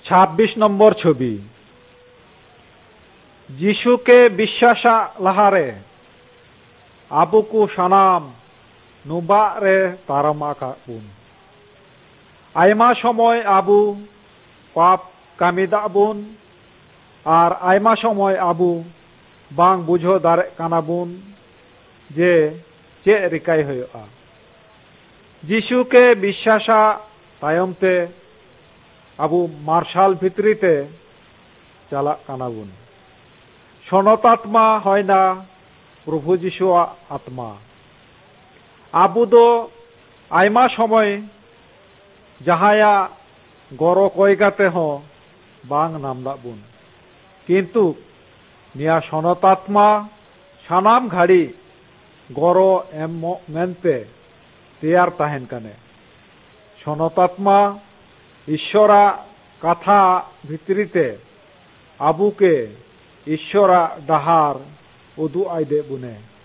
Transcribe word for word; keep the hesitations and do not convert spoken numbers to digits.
ছাব্বিশ নম্বর ছবি। যিশুকে বিশ্বাস লাহারে আবুকু সানাম নুবা রে তারামাকা বুন। আইমা সময় আবু পাপ কামিদা বুন আর আইমা সময় আবু বাং বুঝো দারে কানা বুন যে চে রিকাই হইয়া। যিশুকে বিশ্বাসা তায়মতে আবু মার্শাল ভিতরিতে চালা কানাবুন। সনতাত্মা হয় না প্রভু যিশু আত্মা। আবু দো আইমা সময় যাহায়া গড় কয়গাতে হ বাং নামদা বুন, কিন্তু নিয়া সনতাত্মা সানাম ঘাড়ি গড় এম মেনতে তেয়ার তাহেন কানে। সনতাত্মা ঈশ্বরা কথা ভিতরিতে আবুকে ঈশ্বরা ডাহার উদু আইদে বুনে।